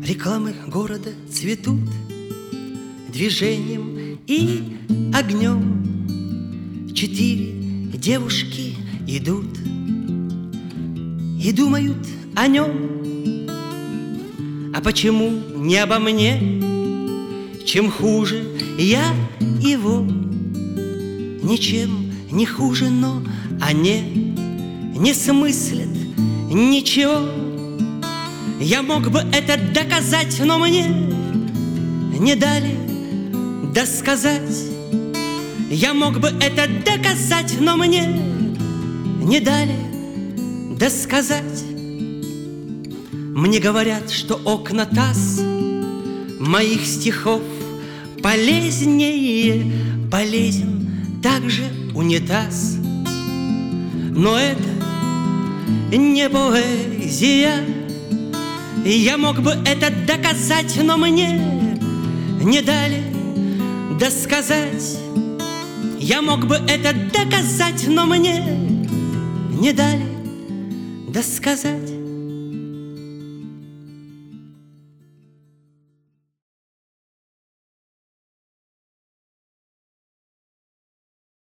Рекламы города цветут движением и огнем. 4 девушки идут и думают о нем. А почему не обо мне? Чем хуже я его? Ничем не хуже, но они не смыслят ничего. Я мог бы это доказать, но мне не дали досказать. Я мог бы это доказать, но мне не дали досказать. Мне говорят, что окна ТАСС моих стихов полезнее, полезен также унитаз. Но это не поэзия. Я мог бы это доказать, но мне не дали досказать. Я мог бы это доказать, но мне не дали досказать.